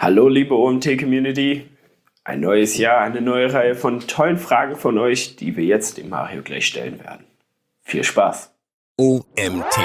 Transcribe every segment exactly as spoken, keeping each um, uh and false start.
Hallo liebe O M T-Community, ein neues Jahr, eine neue Reihe von tollen Fragen von euch, die wir jetzt dem Mario gleich stellen werden. Viel Spaß! O M T.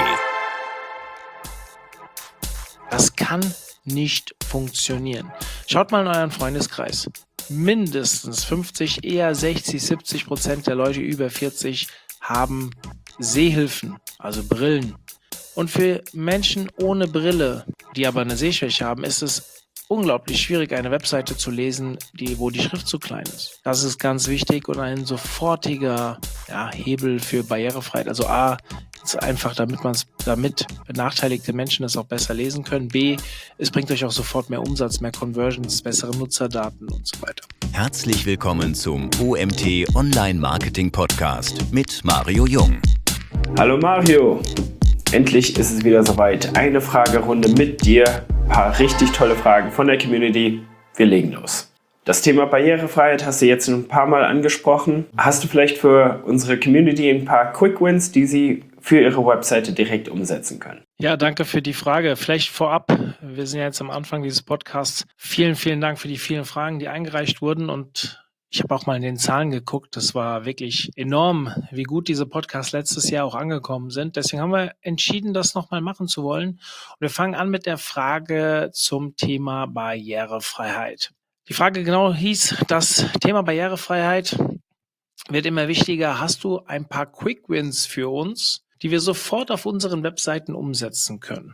Das kann nicht funktionieren. Schaut mal in euren Freundeskreis. Mindestens fünfzig, eher sechzig, siebzig Prozent der Leute über vierzig haben Sehhilfen, also Brillen. Und für Menschen ohne Brille, die aber eine Sehschwäche haben, ist es unglaublich schwierig, eine Webseite zu lesen, die, wo die Schrift zu klein ist. Das ist ganz wichtig und ein sofortiger ja, Hebel für Barrierefreiheit. Also A, ist einfach, damit man es, damit benachteiligte Menschen es auch besser lesen können. B, es bringt euch auch sofort mehr Umsatz, mehr Conversions, bessere Nutzerdaten und so weiter. Herzlich willkommen zum O M T Online Marketing Podcast mit Mario Jung. Hallo Mario! Endlich ist es wieder soweit. Eine Fragerunde mit dir. Ein paar richtig tolle Fragen von der Community. Wir legen los. Das Thema Barrierefreiheit hast du jetzt ein paar Mal angesprochen. Hast du vielleicht für unsere Community ein paar Quick Wins, die sie für ihre Webseite direkt umsetzen können? Ja, danke für die Frage. Vielleicht vorab, wir sind ja jetzt am Anfang dieses Podcasts. Vielen, vielen Dank für die vielen Fragen, die eingereicht wurden, und ich habe auch mal in den Zahlen geguckt. Das war wirklich enorm, wie gut diese Podcasts letztes Jahr auch angekommen sind. Deswegen haben wir entschieden, das nochmal machen zu wollen. Und wir fangen an mit der Frage zum Thema Barrierefreiheit. Die Frage genau hieß, das Thema Barrierefreiheit wird immer wichtiger. Hast du ein paar Quick Wins für uns, die wir sofort auf unseren Webseiten umsetzen können?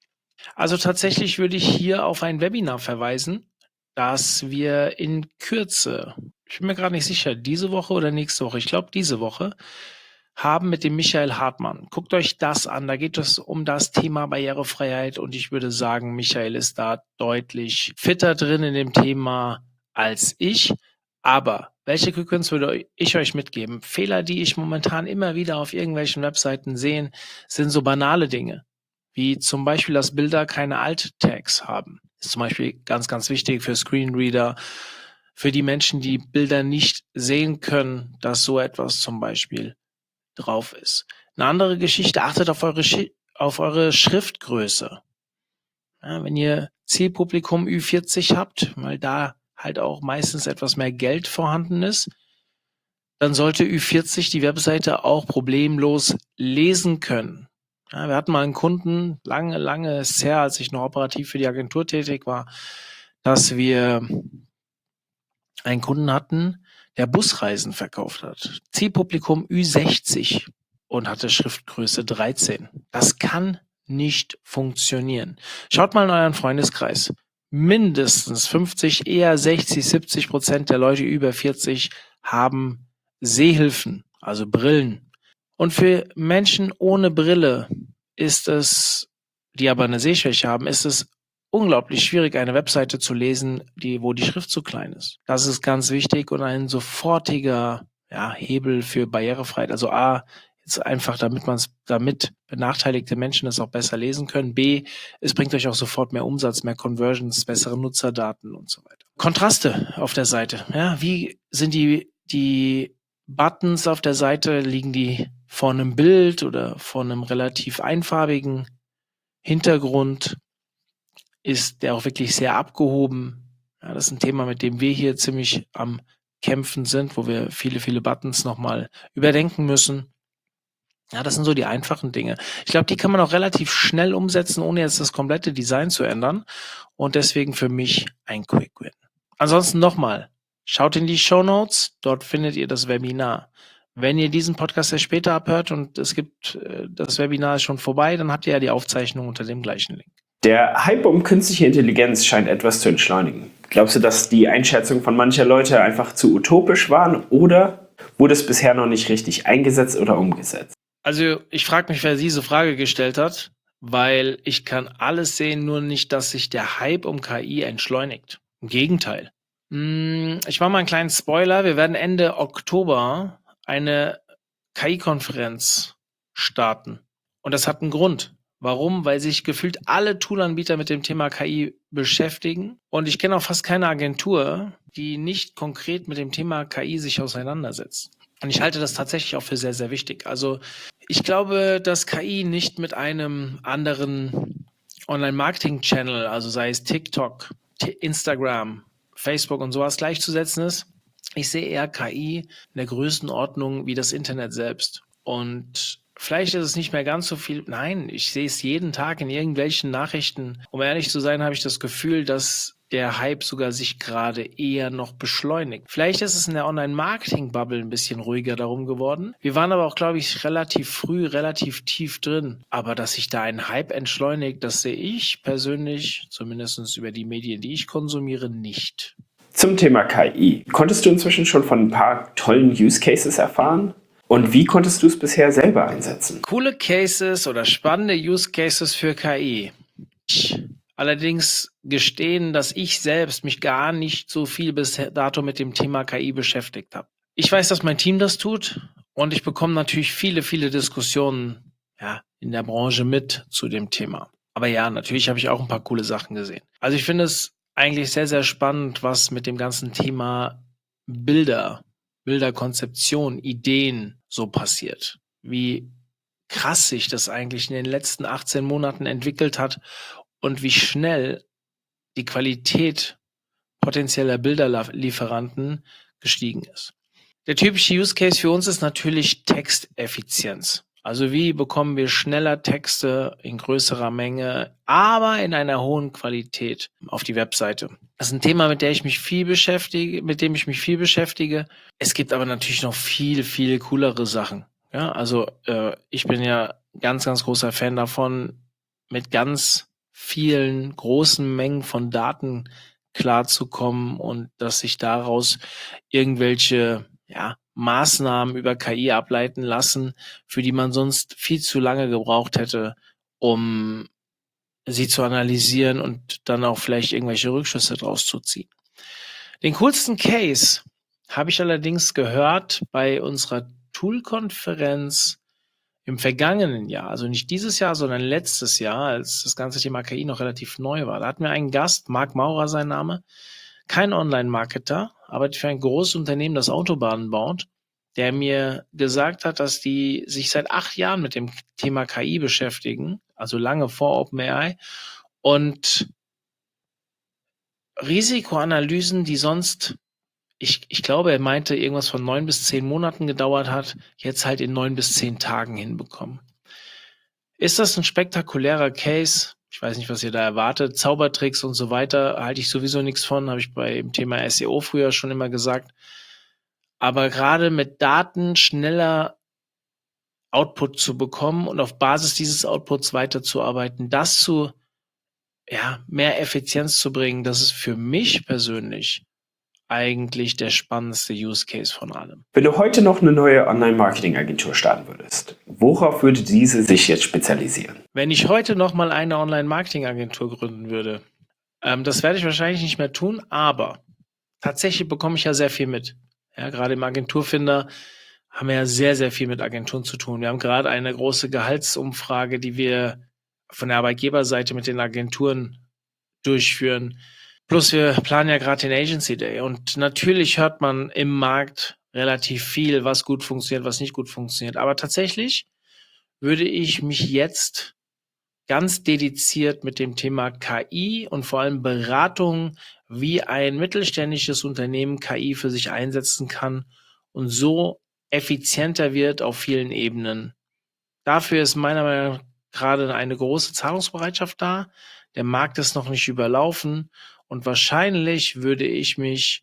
Also tatsächlich würde ich hier auf ein Webinar verweisen, das wir in Kürze, ich bin mir gerade nicht sicher, diese Woche oder nächste Woche, ich glaube diese Woche, haben mit dem Michael Hartmann. Guckt euch das an, da geht es um das Thema Barrierefreiheit und ich würde sagen, Michael ist da deutlich fitter drin in dem Thema als ich. Aber welche Quick-Wins würde ich euch mitgeben? Fehler, die ich momentan immer wieder auf irgendwelchen Webseiten sehe, sind so banale Dinge, wie zum Beispiel, dass Bilder keine Alt-Tags haben. Das ist zum Beispiel ganz, ganz wichtig für Screenreader, für die Menschen, die Bilder nicht sehen können, dass so etwas zum Beispiel drauf ist. Eine andere Geschichte, achtet auf eure, Schi- auf eure Schriftgröße. Ja, wenn ihr Zielpublikum Ü vierzig habt, weil da halt auch meistens etwas mehr Geld vorhanden ist, dann sollte Ü vierzig die Webseite auch problemlos lesen können. Ja, wir hatten mal einen Kunden, lange, lange ist es her, als ich noch operativ für die Agentur tätig war, dass wir einen Kunden hatten, der Busreisen verkauft hat. Zielpublikum Ü sechzig und hatte Schriftgröße dreizehn. Das kann nicht funktionieren. Schaut mal in euren Freundeskreis. Mindestens fünfzig, eher sechzig, siebzig Prozent der Leute über vierzig haben Sehhilfen, also Brillen. Und für Menschen ohne Brille ist es, die aber eine Sehschwäche haben, ist es unglaublich schwierig, eine Webseite zu lesen, die, wo die Schrift zu klein ist. Das ist ganz wichtig und ein sofortiger ja, Hebel für Barrierefreiheit. Also A, jetzt einfach, damit man es, damit benachteiligte Menschen es auch besser lesen können. B, es bringt euch auch sofort mehr Umsatz, mehr Conversions, bessere Nutzerdaten und so weiter. Kontraste auf der Seite. Ja, wie sind die, die Buttons auf der Seite? Liegen die vor einem Bild oder vor einem relativ einfarbigen Hintergrund? Ist der auch wirklich sehr abgehoben? Ja, das ist ein Thema, mit dem wir hier ziemlich am Kämpfen sind, wo wir viele, viele Buttons nochmal überdenken müssen. Ja, das sind so die einfachen Dinge. Ich glaube, die kann man auch relativ schnell umsetzen, ohne jetzt das komplette Design zu ändern. Und deswegen für mich ein Quick Win. Ansonsten nochmal, schaut in die Shownotes, dort findet ihr das Webinar. Wenn ihr diesen Podcast erst später abhört und es gibt, äh, das Webinar ist schon vorbei, dann habt ihr ja die Aufzeichnung unter dem gleichen Link. Der Hype um künstliche Intelligenz scheint etwas zu entschleunigen. Glaubst du, dass die Einschätzung von mancher Leute einfach zu utopisch waren oder wurde es bisher noch nicht richtig eingesetzt oder umgesetzt? Also ich frage mich, wer diese Frage gestellt hat, weil ich kann alles sehen, nur nicht, dass sich der Hype um K I entschleunigt. Im Gegenteil. Hm, Ich mache mal einen kleinen Spoiler. Wir werden Ende Oktober eine K I-Konferenz starten. Und das hat einen Grund. Warum? Weil sich gefühlt alle Toolanbieter mit dem Thema K I beschäftigen. Und ich kenne auch fast keine Agentur, die nicht konkret mit dem Thema K I sich auseinandersetzt. Und ich halte das tatsächlich auch für sehr, sehr wichtig. Also ich glaube, dass K I nicht mit einem anderen Online-Marketing-Channel, also sei es TikTok, T- Instagram, Facebook und sowas gleichzusetzen ist. Ich sehe eher K I in der Größenordnung wie das Internet selbst. Und vielleicht ist es nicht mehr ganz so viel. Nein, ich sehe es jeden Tag in irgendwelchen Nachrichten. Um ehrlich zu sein, habe ich das Gefühl, dass der Hype sogar sich gerade eher noch beschleunigt. Vielleicht ist es in der Online-Marketing-Bubble ein bisschen ruhiger darum geworden. Wir waren aber auch, glaube ich, relativ früh, relativ tief drin. Aber dass sich da ein Hype entschleunigt, das sehe ich persönlich, zumindest über die Medien, die ich konsumiere, nicht. Zum Thema K I. Konntest du inzwischen schon von ein paar tollen Use Cases erfahren? Und wie konntest du es bisher selber einsetzen? Coole Cases oder spannende Use Cases für K I. Ich allerdings gestehen, dass ich selbst mich gar nicht so viel bis dato mit dem Thema K I beschäftigt habe. Ich weiß, dass mein Team das tut und ich bekomme natürlich viele, viele Diskussionen ja, in der Branche mit zu dem Thema. Aber ja, natürlich habe ich auch ein paar coole Sachen gesehen. Also ich finde es eigentlich sehr, sehr spannend, was mit dem ganzen Thema Bilder, Bilderkonzeption, Ideen so passiert. Wie krass sich das eigentlich in den letzten achtzehn Monaten entwickelt hat und wie schnell die Qualität potenzieller Bilderlieferanten gestiegen ist. Der typische Use Case für uns ist natürlich Texteffizienz. Also wie bekommen wir schneller Texte in größerer Menge, aber in einer hohen Qualität auf die Webseite. Das ist ein Thema, mit dem ich mich viel beschäftige, mit dem ich mich viel beschäftige. Es gibt aber natürlich noch viel, viel coolere Sachen. Ja, also äh, ich bin ja ganz, ganz großer Fan davon, mit ganz vielen großen Mengen von Daten klarzukommen und dass sich daraus irgendwelche ja, Maßnahmen über K I ableiten lassen, für die man sonst viel zu lange gebraucht hätte, um sie zu analysieren und dann auch vielleicht irgendwelche Rückschlüsse draus zu ziehen. Den coolsten Case habe ich allerdings gehört bei unserer Tool-Konferenz im vergangenen Jahr, also nicht dieses Jahr, sondern letztes Jahr, als das ganze Thema K I noch relativ neu war. Da hatten wir einen Gast, Marc Maurer sein Name, kein Online-Marketer, arbeitet für ein großes Unternehmen, das Autobahnen baut, der mir gesagt hat, dass die sich seit acht Jahren mit dem Thema K I beschäftigen, also lange vor OpenAI, und Risikoanalysen, die sonst, ich, ich glaube, er meinte, irgendwas von neun bis zehn Monaten gedauert hat, jetzt halt in neun bis zehn Tagen hinbekommen. Ist das ein spektakulärer Case? Ich weiß nicht, was ihr da erwartet. Zaubertricks und so weiter halte ich sowieso nichts von, habe ich beim Thema S E O früher schon immer gesagt. Aber gerade mit Daten schneller Output zu bekommen und auf Basis dieses Outputs weiterzuarbeiten, das zu ja, mehr Effizienz zu bringen, das ist für mich persönlich eigentlich der spannendste Use Case von allem. Wenn du heute noch eine neue Online-Marketing-Agentur starten würdest, worauf würde diese sich jetzt spezialisieren? Wenn ich heute noch mal eine Online-Marketing-Agentur gründen würde, ähm, das werde ich wahrscheinlich nicht mehr tun, aber tatsächlich bekomme ich ja sehr viel mit. Ja, gerade im Agenturfinder haben wir ja sehr, sehr viel mit Agenturen zu tun. Wir haben gerade eine große Gehaltsumfrage, die wir von der Arbeitgeberseite mit den Agenturen durchführen. Plus wir planen ja gerade den Agency Day und natürlich hört man im Markt relativ viel, was gut funktioniert, was nicht gut funktioniert. Aber tatsächlich würde ich mich jetzt ganz dediziert mit dem Thema K I und vor allem Beratung, wie ein mittelständisches Unternehmen K I für sich einsetzen kann und so effizienter wird auf vielen Ebenen. Dafür ist meiner Meinung nach gerade eine große Zahlungsbereitschaft da. Der Markt ist noch nicht überlaufen und wahrscheinlich würde ich mich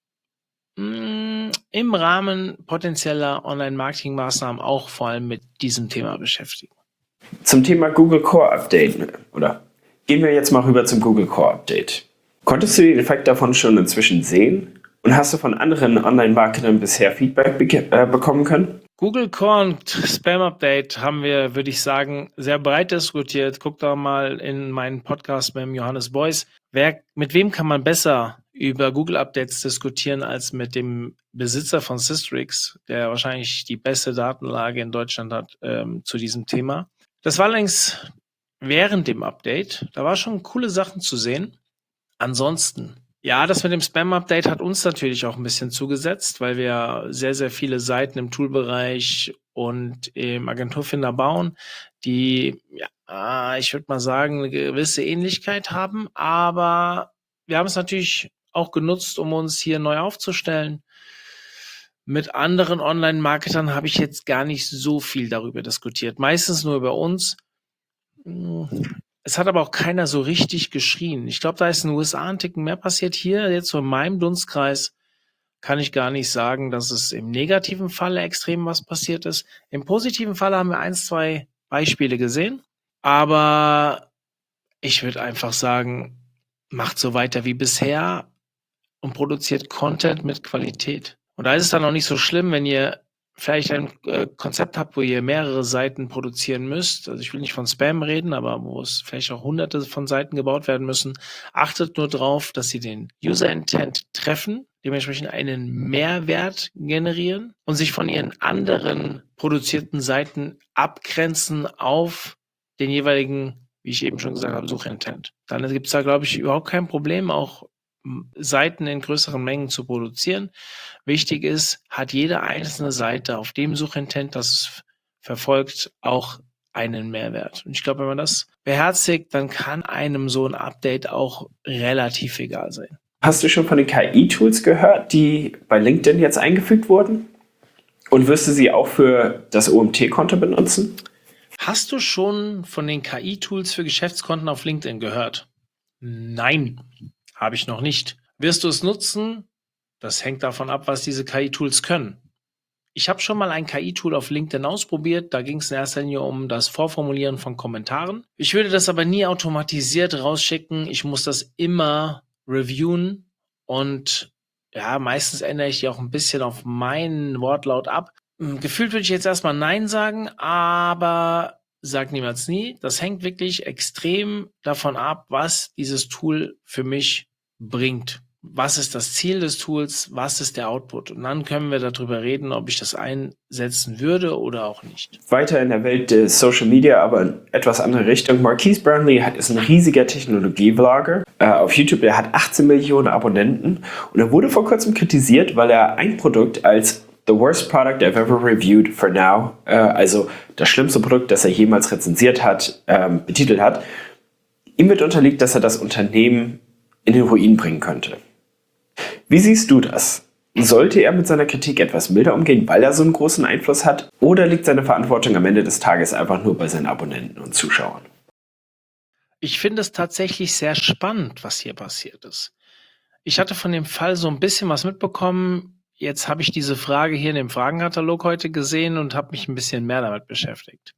mh, im Rahmen potenzieller Online-Marketing-Maßnahmen auch vor allem mit diesem Thema beschäftigen. Zum Thema Google Core Update, oder gehen wir jetzt mal rüber zum Google Core Update. Konntest du den Effekt davon schon inzwischen sehen? Und hast du von anderen Online-Marketern bisher Feedback be- äh, bekommen können? Google Core und Spam Update haben wir, würde ich sagen, sehr breit diskutiert. Guckt doch mal in meinen Podcast mit dem Johannes Beuys. Wer, mit wem kann man besser über Google Updates diskutieren als mit dem Besitzer von Systrix, der wahrscheinlich die beste Datenlage in Deutschland hat ähm, zu diesem Thema. Das war allerdings während dem Update. Da war schon coole Sachen zu sehen. Ansonsten, ja, das mit dem Spam-Update hat uns natürlich auch ein bisschen zugesetzt, weil wir sehr, sehr viele Seiten im Toolbereich und im Agenturfinder bauen, die, ja, ich würde mal sagen, eine gewisse Ähnlichkeit haben, aber wir haben es natürlich auch genutzt, um uns hier neu aufzustellen. Mit anderen Online-Marketern habe ich jetzt gar nicht so viel darüber diskutiert. Meistens nur über uns. Es hat aber auch keiner so richtig geschrien. Ich glaube, da ist in den U S A ein Ticken mehr passiert. Hier, jetzt so in meinem Dunstkreis, kann ich gar nicht sagen, dass es im negativen Falle extrem was passiert ist. Im positiven Falle haben wir ein, zwei Beispiele gesehen. Aber ich würde einfach sagen, macht so weiter wie bisher und produziert Content mit Qualität. Und da ist es dann auch nicht so schlimm, wenn ihr vielleicht ein äh, Konzept habt, wo ihr mehrere Seiten produzieren müsst. Also ich will nicht von Spam reden, aber wo es vielleicht auch hunderte von Seiten gebaut werden müssen. Achtet nur drauf, dass sie den User Intent treffen, dementsprechend einen Mehrwert generieren und sich von ihren anderen produzierten Seiten abgrenzen auf den jeweiligen, wie ich eben schon gesagt habe, Suchintent. Dann gibt es da, glaube ich, überhaupt kein Problem, auch Seiten in größeren Mengen zu produzieren. Wichtig ist, hat jede einzelne Seite auf dem Suchintent, das es verfolgt, auch einen Mehrwert. Und ich glaube, wenn man das beherzigt, dann kann einem so ein Update auch relativ egal sein. Hast du schon von den K I-Tools gehört, die bei LinkedIn jetzt eingefügt wurden? Und wirst du sie auch für das O M T-Konto benutzen? Hast du schon von den K I-Tools für Geschäftskonten auf LinkedIn gehört? Nein. Habe ich noch nicht. Wirst du es nutzen? Das hängt davon ab, was diese K I-Tools können. Ich habe schon mal ein K I-Tool auf LinkedIn ausprobiert. Da ging es in erster Linie um das Vorformulieren von Kommentaren. Ich würde das aber nie automatisiert rausschicken. Ich muss das immer reviewen und ja, meistens ändere ich die auch ein bisschen auf meinen Wortlaut ab. Gefühlt würde ich jetzt erstmal Nein sagen, aber sag niemals nie. Das hängt wirklich extrem davon ab, was dieses Tool für mich bringt. Was ist das Ziel des Tools? Was ist der Output? Und dann können wir darüber reden, ob ich das einsetzen würde oder auch nicht. Weiter in der Welt des Social Media, aber in etwas andere Richtung. Marquise Brownlee hat, ist ein riesiger Technologie-Vlogger äh, auf YouTube. Er hat achtzehn Millionen Abonnenten und er wurde vor kurzem kritisiert, weil er ein Produkt als The worst product I've ever reviewed for now, äh, also das schlimmste Produkt, das er jemals rezensiert hat, ähm, betitelt hat. Ihm wird unterliegt, dass er das Unternehmen in den Ruin bringen könnte. Wie siehst du das? Sollte er mit seiner Kritik etwas milder umgehen, weil er so einen großen Einfluss hat? Oder liegt seine Verantwortung am Ende des Tages einfach nur bei seinen Abonnenten und Zuschauern? Ich finde es tatsächlich sehr spannend, was hier passiert ist. Ich hatte von dem Fall so ein bisschen was mitbekommen. Jetzt habe ich diese Frage hier in dem Fragenkatalog heute gesehen und habe mich ein bisschen mehr damit beschäftigt.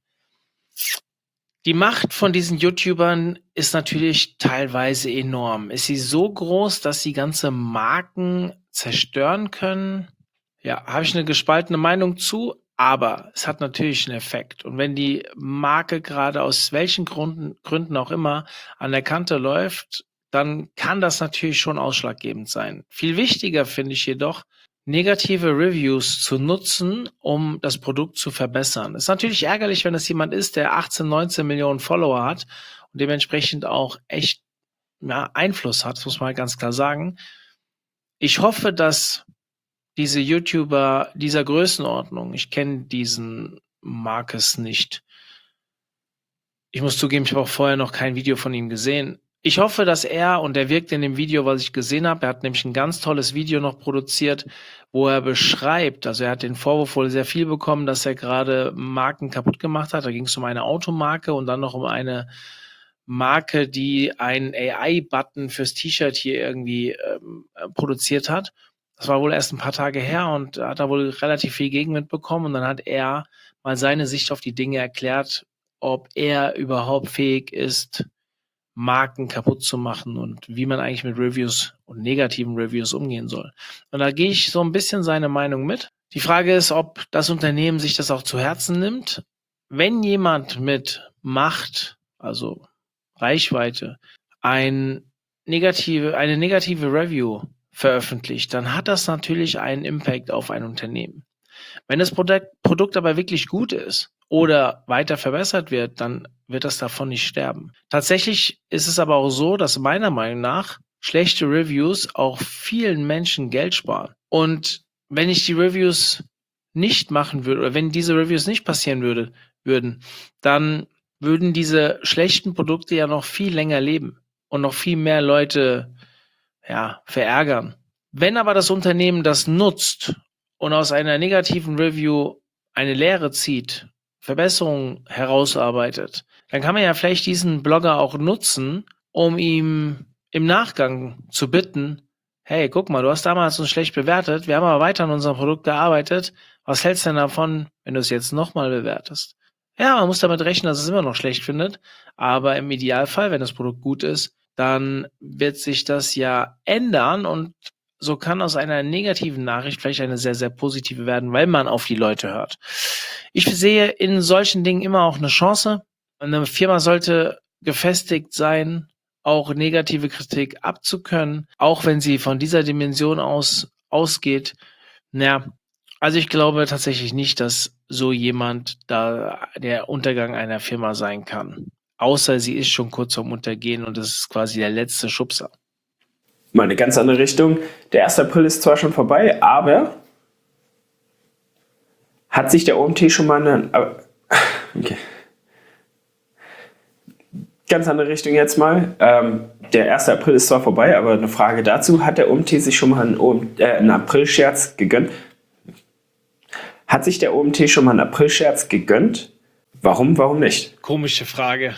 Die Macht von diesen YouTubern ist natürlich teilweise enorm. Ist sie so groß, dass sie ganze Marken zerstören können? Ja, habe ich eine gespaltene Meinung zu, aber es hat natürlich einen Effekt. Und wenn die Marke gerade aus welchen Gründen, Gründen auch immer an der Kante läuft, dann kann das natürlich schon ausschlaggebend sein. Viel wichtiger finde ich jedoch, negative Reviews zu nutzen, um das Produkt zu verbessern. Ist natürlich ärgerlich, wenn es jemand ist, der achtzehn, neunzehn Millionen Follower hat und dementsprechend auch echt ja, Einfluss hat, das muss man halt ganz klar sagen. Ich hoffe, dass diese YouTuber dieser Größenordnung, ich kenne diesen Marcus nicht. Ich muss zugeben, ich habe auch vorher noch kein Video von ihm gesehen. Ich hoffe, dass er, und er wirkt in dem Video, was ich gesehen habe, er hat nämlich ein ganz tolles Video noch produziert, wo er beschreibt, also er hat den Vorwurf wohl sehr viel bekommen, dass er gerade Marken kaputt gemacht hat. Da ging es um eine Automarke und dann noch um eine Marke, die einen A I-Button fürs T-Shirt hier irgendwie ähm, produziert hat. Das war wohl erst ein paar Tage her und da hat er wohl relativ viel Gegenwind bekommen und dann hat er mal seine Sicht auf die Dinge erklärt, ob er überhaupt fähig ist, Marken kaputt zu machen und wie man eigentlich mit Reviews und negativen Reviews umgehen soll. Und da gehe ich so ein bisschen seine Meinung mit. Die Frage ist, ob das Unternehmen sich das auch zu Herzen nimmt. Wenn jemand mit Macht, also Reichweite, ein negative, eine negative Review veröffentlicht, dann hat das natürlich einen Impact auf ein Unternehmen. Wenn das Produkt, Produkt aber wirklich gut ist oder weiter verbessert wird, dann wird das davon nicht sterben. Tatsächlich ist es aber auch so, dass meiner Meinung nach schlechte Reviews auch vielen Menschen Geld sparen. Und wenn ich die Reviews nicht machen würde, oder wenn diese Reviews nicht passieren würde, würden, dann würden diese schlechten Produkte ja noch viel länger leben und noch viel mehr Leute ja, verärgern. Wenn aber das Unternehmen das nutzt und aus einer negativen Review eine Lehre zieht, Verbesserungen herausarbeitet, dann kann man ja vielleicht diesen Blogger auch nutzen, um ihm im Nachgang zu bitten, hey, guck mal, du hast damals uns schlecht bewertet, wir haben aber weiter an unserem Produkt gearbeitet, was hältst du denn davon, wenn du es jetzt nochmal bewertest? Ja, man muss damit rechnen, dass es immer noch schlecht findet, aber im Idealfall, wenn das Produkt gut ist, dann wird sich das ja ändern und so kann aus einer negativen Nachricht vielleicht eine sehr, sehr positive werden, weil man auf die Leute hört. Ich sehe in solchen Dingen immer auch eine Chance. Eine Firma sollte gefestigt sein, auch negative Kritik abzukönnen, auch wenn sie von dieser Dimension aus ausgeht. Naja, also ich glaube tatsächlich nicht, dass so jemand da der Untergang einer Firma sein kann. Außer sie ist schon kurz vorm Untergehen und das ist quasi der letzte Schubser. Mal eine ganz andere Richtung. Der erste April ist zwar schon vorbei, aber hat sich der O M T schon mal eine... Okay. Ganz andere Richtung jetzt mal. Ähm, der erste April ist zwar vorbei, aber eine Frage dazu. Hat der O M T sich schon mal einen, O M, äh, einen April-Scherz gegönnt? Hat sich der O M T schon mal einen April-Scherz gegönnt? Warum, warum nicht? Komische Frage.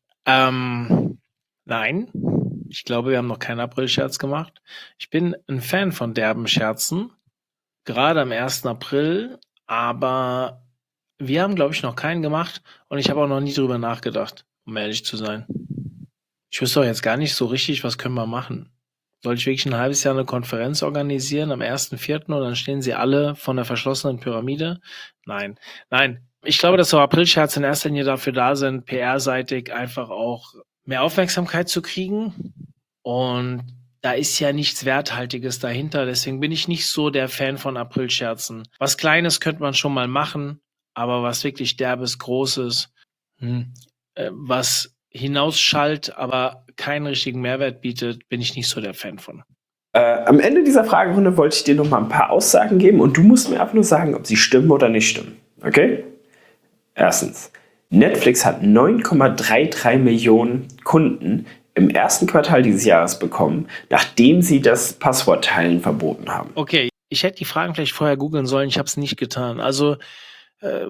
Ähm, nein. Ich glaube, wir haben noch keinen April-Scherz gemacht. Ich bin ein Fan von derben Scherzen, gerade am ersten April, aber wir haben, glaube ich, noch keinen gemacht und ich habe auch noch nie drüber nachgedacht, um ehrlich zu sein. Ich wüsste auch jetzt gar nicht so richtig, was können wir machen. Soll ich wirklich ein halbes Jahr eine Konferenz organisieren am ersten vierten und dann stehen sie alle von der verschlossenen Pyramide? Nein, nein. Ich glaube, dass so April-Scherze in erster Linie dafür da sind, P R-seitig einfach auch mehr Aufmerksamkeit zu kriegen. Und da ist ja nichts Werthaltiges dahinter. Deswegen bin ich nicht so der Fan von April-Scherzen. Was Kleines könnte man schon mal machen, aber was wirklich Derbes, Großes, hm, äh, was hinausschallt, aber keinen richtigen Mehrwert bietet, bin ich nicht so der Fan von. Äh, am Ende dieser Fragerunde wollte ich dir noch mal ein paar Aussagen geben und du musst mir einfach nur sagen, ob sie stimmen oder nicht stimmen. Okay? Erstens, Netflix hat neun Komma dreiunddreißig Millionen Kunden im ersten Quartal dieses Jahres bekommen, nachdem sie das Passwortteilen verboten haben. Okay, ich hätte die Fragen vielleicht vorher googeln sollen, ich habe es nicht getan. Also, äh,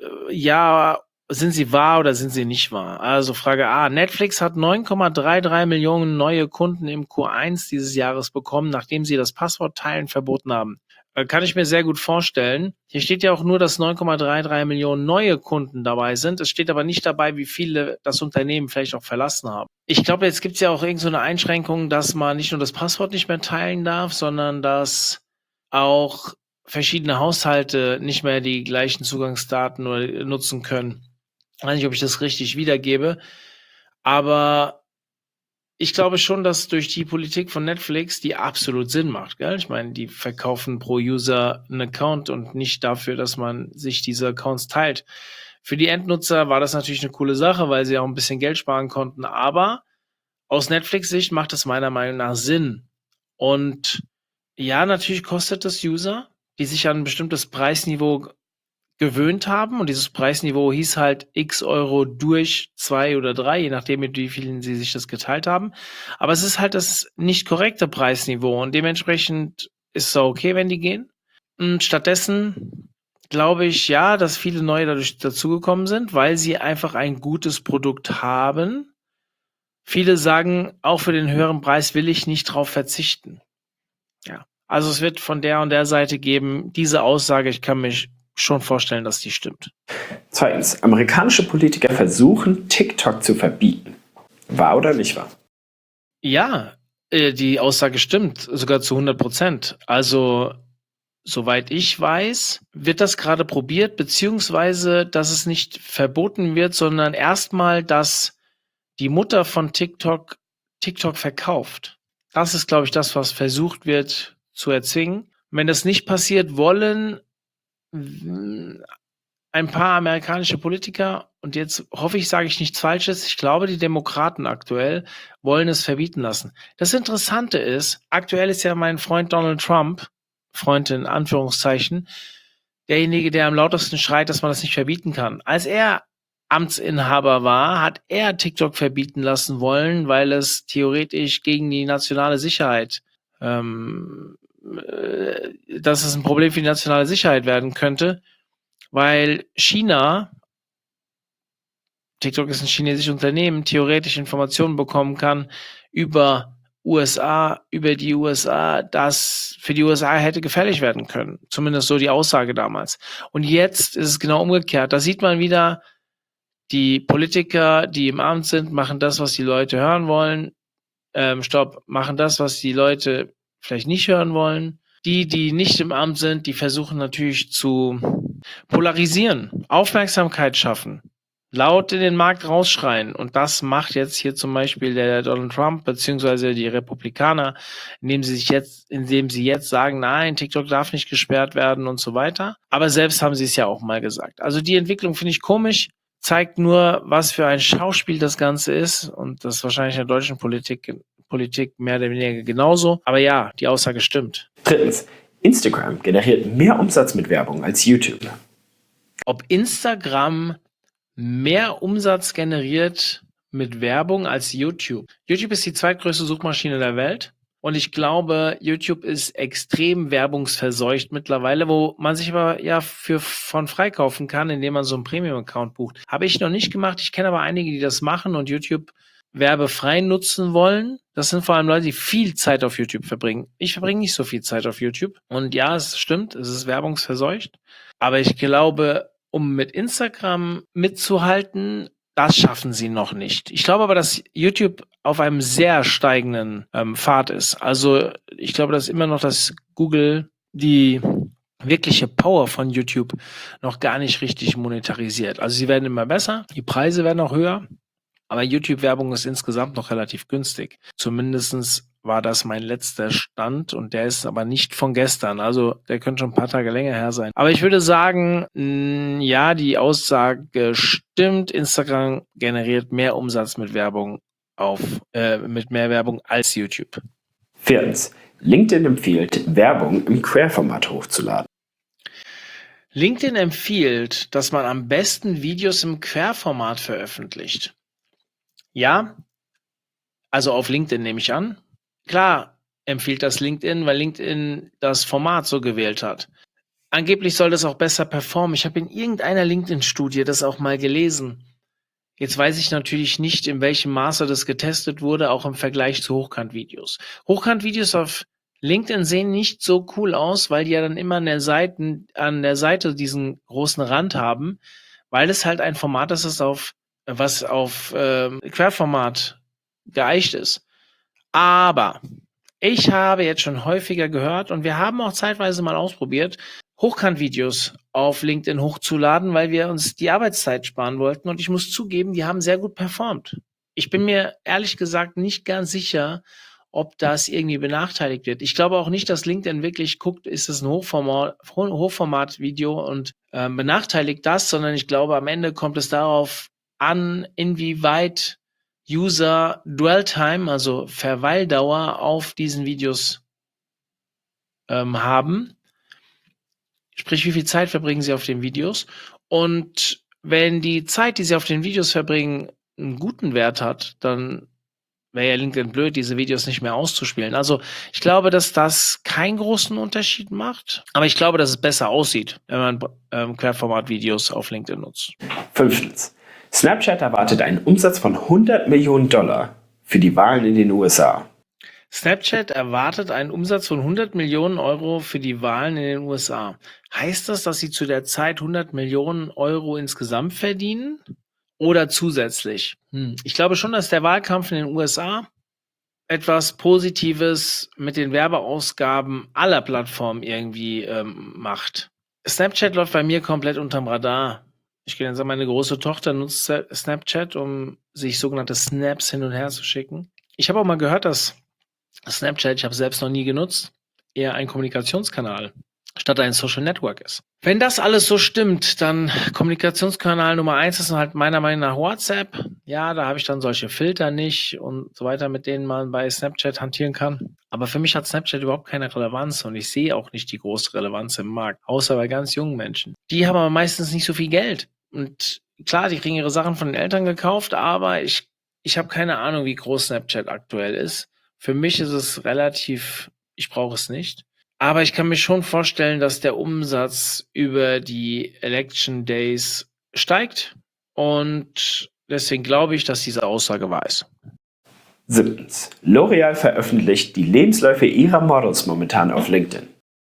ja, sind sie wahr oder sind sie nicht wahr? Also Frage A, Netflix hat neun Komma dreiunddreißig Millionen neue Kunden im Q eins dieses Jahres bekommen, nachdem sie das Passwortteilen verboten haben. Kann ich mir sehr gut vorstellen. Hier steht ja auch nur, dass neun Komma dreiunddreißig Millionen neue Kunden dabei sind. Es steht aber nicht dabei, wie viele das Unternehmen vielleicht auch verlassen haben. Ich glaube, jetzt gibt es ja auch irgend so eine Einschränkung, dass man nicht nur das Passwort nicht mehr teilen darf, sondern dass auch verschiedene Haushalte nicht mehr die gleichen Zugangsdaten oder nutzen können. Ich weiß nicht, ob ich das richtig wiedergebe, aber ich glaube schon, dass durch die Politik von Netflix, die absolut Sinn macht, gell? Ich meine, die verkaufen pro User einen Account und nicht dafür, dass man sich diese Accounts teilt. Für die Endnutzer war das natürlich eine coole Sache, weil sie auch ein bisschen Geld sparen konnten, aber aus Netflix-Sicht macht es meiner Meinung nach Sinn. Und ja, natürlich kostet das User, die sich an ein bestimmtes Preisniveau gewöhnt haben und dieses Preisniveau hieß halt x Euro durch zwei oder drei, je nachdem, mit wie vielen sie sich das geteilt haben. Aber es ist halt das nicht korrekte Preisniveau und dementsprechend ist es auch okay, wenn die gehen. Und stattdessen glaube ich, ja, dass viele neue dadurch dazugekommen sind, weil sie einfach ein gutes Produkt haben. Viele sagen, auch für den höheren Preis will ich nicht drauf verzichten. Ja, also es wird von der und der Seite geben, diese Aussage, ich kann mich schon vorstellen, dass die stimmt. Zweitens, amerikanische Politiker versuchen, TikTok zu verbieten. Wahr oder nicht wahr? Ja, äh, die Aussage stimmt, sogar zu hundert Prozent. Also, soweit ich weiß, wird das gerade probiert, beziehungsweise, dass es nicht verboten wird, sondern erstmal, dass die Mutter von TikTok TikTok verkauft. Das ist, glaube ich, das, was versucht wird zu erzwingen. Wenn das nicht passiert, wollen ein paar amerikanische Politiker, und jetzt hoffe ich, sage ich nichts Falsches, ich glaube, die Demokraten aktuell wollen es verbieten lassen. Das Interessante ist, aktuell ist ja mein Freund Donald Trump, Freund in Anführungszeichen, derjenige, der am lautesten schreit, dass man das nicht verbieten kann. Als er Amtsinhaber war, hat er TikTok verbieten lassen wollen, weil es theoretisch gegen die nationale Sicherheit, ähm, äh, dass es ein Problem für die nationale Sicherheit werden könnte, weil China, TikTok ist ein chinesisches Unternehmen, theoretisch Informationen bekommen kann über U S A, über die U S A, das für die U S A hätte gefährlich werden können. Zumindest so die Aussage damals. Und jetzt ist es genau umgekehrt. Da sieht man wieder, die Politiker, die im Amt sind, machen das, was die Leute hören wollen. Ähm, stopp, machen das, was die Leute vielleicht nicht hören wollen. Die, die nicht im Amt sind, die versuchen natürlich zu polarisieren, Aufmerksamkeit schaffen, laut in den Markt rausschreien. Und das macht jetzt hier zum Beispiel der Donald Trump beziehungsweise die Republikaner, indem sie sich jetzt, indem sie jetzt sagen, nein, TikTok darf nicht gesperrt werden und so weiter. Aber selbst haben sie es ja auch mal gesagt. Also die Entwicklung finde ich komisch, zeigt nur, was für ein Schauspiel das Ganze ist. Und das ist wahrscheinlich in der deutschen Politik, Politik mehr oder weniger genauso. Aber ja, die Aussage stimmt. Drittens, Instagram generiert mehr Umsatz mit Werbung als YouTube. Ob Instagram mehr Umsatz generiert mit Werbung als YouTube. YouTube ist die zweitgrößte Suchmaschine der Welt und ich glaube, YouTube ist extrem werbungsverseucht mittlerweile, wo man sich aber ja für von freikaufen kann, indem man so einen Premium-Account bucht. Habe ich noch nicht gemacht, ich kenne aber einige, die das machen und YouTube werbefrei nutzen wollen. Das sind vor allem Leute, die viel Zeit auf YouTube verbringen. Ich verbringe nicht so viel Zeit auf YouTube und ja, es stimmt, es ist werbungsverseucht, aber ich glaube, um mit Instagram mitzuhalten, das schaffen sie noch nicht. Ich glaube aber, dass YouTube auf einem sehr steigenden ähm, Pfad ist. Also ich glaube, dass immer noch, dass Google die wirkliche Power von YouTube noch gar nicht richtig monetarisiert. Also sie werden immer besser, die Preise werden auch höher, aber YouTube-Werbung ist insgesamt noch relativ günstig. Zumindestens war das mein letzter Stand und der ist aber nicht von gestern. Also der könnte schon ein paar Tage länger her sein. Aber ich würde sagen, mh, ja, die Aussage stimmt. Instagram generiert mehr Umsatz mit Werbung auf, äh, mit mehr Werbung als YouTube. Viertens, LinkedIn empfiehlt, Werbung im Querformat hochzuladen. LinkedIn empfiehlt, dass man am besten Videos im Querformat veröffentlicht. Ja, also auf LinkedIn nehme ich an. Klar empfiehlt das LinkedIn, weil LinkedIn das Format so gewählt hat. Angeblich soll das auch besser performen. Ich habe in irgendeiner LinkedIn-Studie das auch mal gelesen. Jetzt weiß ich natürlich nicht, in welchem Maße das getestet wurde, auch im Vergleich zu Hochkant-Videos. Hochkant-Videos auf LinkedIn sehen nicht so cool aus, weil die ja dann immer an der Seite, an der Seite diesen großen Rand haben, weil es halt ein Format ist, das auf, was auf ähm, Querformat geeicht ist. Aber ich habe jetzt schon häufiger gehört und wir haben auch zeitweise mal ausprobiert, Hochkant-Videos auf LinkedIn hochzuladen, weil wir uns die Arbeitszeit sparen wollten. Und ich muss zugeben, die haben sehr gut performt. Ich bin mir ehrlich gesagt nicht ganz sicher, ob das irgendwie benachteiligt wird. Ich glaube auch nicht, dass LinkedIn wirklich guckt, ist es ein Hochformat, Hochformat-Video und äh, benachteiligt das, sondern ich glaube, am Ende kommt es darauf an, inwieweit User Dwell Time, also Verweildauer auf diesen Videos ähm, haben. Sprich, wie viel Zeit verbringen sie auf den Videos? Und wenn die Zeit, die sie auf den Videos verbringen, einen guten Wert hat, dann wäre ja LinkedIn blöd, diese Videos nicht mehr auszuspielen. Also ich glaube, dass das keinen großen Unterschied macht, aber ich glaube, dass es besser aussieht, wenn man ähm, Querformat-Videos auf LinkedIn nutzt. Fünftens, Snapchat erwartet einen Umsatz von hundert Millionen Dollar für die Wahlen in den U S A. Snapchat erwartet einen Umsatz von hundert Millionen Euro für die Wahlen in den U S A. Heißt das, dass sie zu der Zeit hundert Millionen Euro insgesamt verdienen? Oder zusätzlich? Hm. Ich glaube schon, dass der Wahlkampf in den U S A etwas Positives mit den Werbeausgaben aller Plattformen irgendwie ähm, macht. Snapchat läuft bei mir komplett unterm Radar. Ich kann sagen, meine große Tochter nutzt Snapchat, um sich sogenannte Snaps hin und her zu schicken. Ich habe auch mal gehört, dass Snapchat, ich habe es selbst noch nie genutzt, eher ein Kommunikationskanal statt ein Social Network ist. Wenn das alles so stimmt, dann Kommunikationskanal Nummer eins ist halt meiner Meinung nach WhatsApp. Ja, da habe ich dann solche Filter nicht und so weiter, mit denen man bei Snapchat hantieren kann. Aber für mich hat Snapchat überhaupt keine Relevanz und ich sehe auch nicht die große Relevanz im Markt, außer bei ganz jungen Menschen. Die haben aber meistens nicht so viel Geld und klar, die kriegen ihre Sachen von den Eltern gekauft, aber ich, ich habe keine Ahnung, wie groß Snapchat aktuell ist. Für mich ist es relativ, ich brauche es nicht. Aber ich kann mir schon vorstellen, dass der Umsatz über die Election Days steigt. Und deswegen glaube ich, dass diese Aussage wahr ist. Siebtens. L'Oreal veröffentlicht die Lebensläufe ihrer Models momentan auf LinkedIn.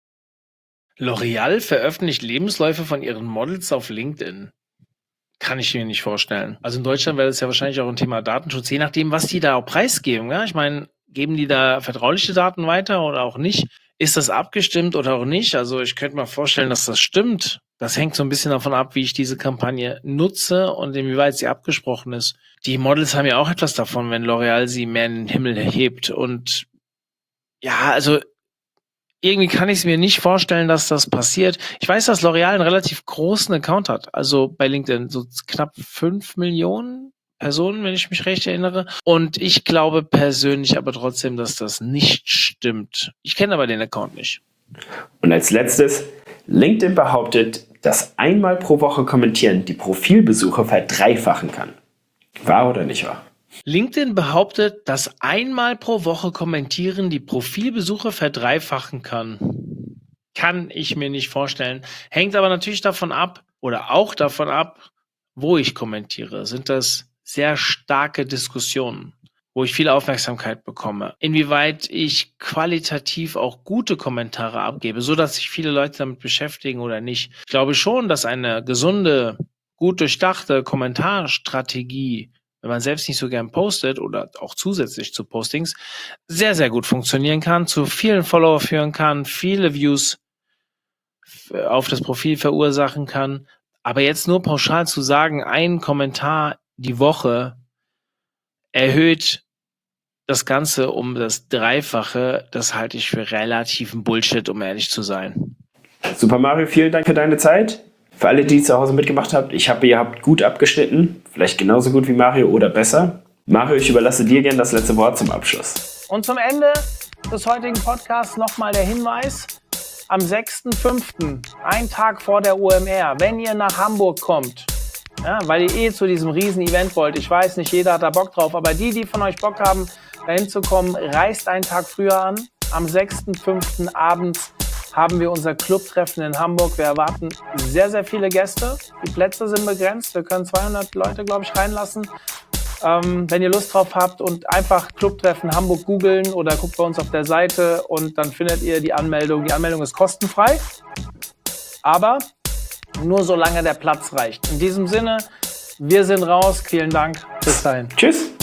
L'Oreal veröffentlicht Lebensläufe von ihren Models auf LinkedIn. Kann ich mir nicht vorstellen. Also in Deutschland wäre das ja wahrscheinlich auch ein Thema Datenschutz, je nachdem, was die da auch preisgeben. Ja? Ich meine, geben die da vertrauliche Daten weiter oder auch nicht? Ist das abgestimmt oder auch nicht? Also ich könnte mir vorstellen, dass das stimmt. Das hängt so ein bisschen davon ab, wie ich diese Kampagne nutze und inwieweit sie abgesprochen ist. Die Models haben ja auch etwas davon, wenn L'Oreal sie mehr in den Himmel hebt. Und ja, also irgendwie kann ich es mir nicht vorstellen, dass das passiert. Ich weiß, dass L'Oreal einen relativ großen Account hat. Also bei LinkedIn so knapp fünf Millionen Personen, wenn ich mich recht erinnere. Und ich glaube persönlich aber trotzdem, dass das nicht stimmt. Ich kenne aber den Account nicht. Und als letztes, LinkedIn behauptet, dass einmal pro Woche kommentieren die Profilbesuche verdreifachen kann. Wahr oder nicht wahr? LinkedIn behauptet, dass einmal pro Woche kommentieren die Profilbesuche verdreifachen kann. Kann ich mir nicht vorstellen. Hängt aber natürlich davon ab oder auch davon ab, wo ich kommentiere. Sind das sehr starke Diskussionen, wo ich viel Aufmerksamkeit bekomme, inwieweit ich qualitativ auch gute Kommentare abgebe, so dass sich viele Leute damit beschäftigen oder nicht. Ich glaube schon, dass eine gesunde, gut durchdachte Kommentarstrategie, wenn man selbst nicht so gern postet oder auch zusätzlich zu Postings, sehr, sehr gut funktionieren kann, zu vielen Follower führen kann, viele Views auf das Profil verursachen kann. Aber jetzt nur pauschal zu sagen, ein Kommentar die Woche erhöht das Ganze um das Dreifache, das halte ich für relativen Bullshit, um ehrlich zu sein. Super Mario, vielen Dank für deine Zeit. Für alle, die zu Hause mitgemacht habt, ich hoffe, ihr habt gut abgeschnitten. Vielleicht genauso gut wie Mario oder besser. Mario, ich überlasse dir gerne das letzte Wort zum Abschluss. Und zum Ende des heutigen Podcasts nochmal der Hinweis. Am sechsten fünften, ein Tag vor der O M R, wenn ihr nach Hamburg kommt, ja, weil ihr eh zu diesem riesen Event wollt, ich weiß, nicht jeder hat da Bock drauf, aber die, die von euch Bock haben, dahin zu kommen, reist einen Tag früher an. Am sechsten fünften abends haben wir unser Clubtreffen in Hamburg. Wir erwarten sehr, sehr viele Gäste. Die Plätze sind begrenzt. Wir können zweihundert Leute, glaube ich, reinlassen. Ähm, wenn ihr Lust drauf habt und einfach Clubtreffen Hamburg googeln oder guckt bei uns auf der Seite und dann findet ihr die Anmeldung. Die Anmeldung ist kostenfrei, aber nur solange der Platz reicht. In diesem Sinne, wir sind raus. Vielen Dank. Bis dahin. Tschüss.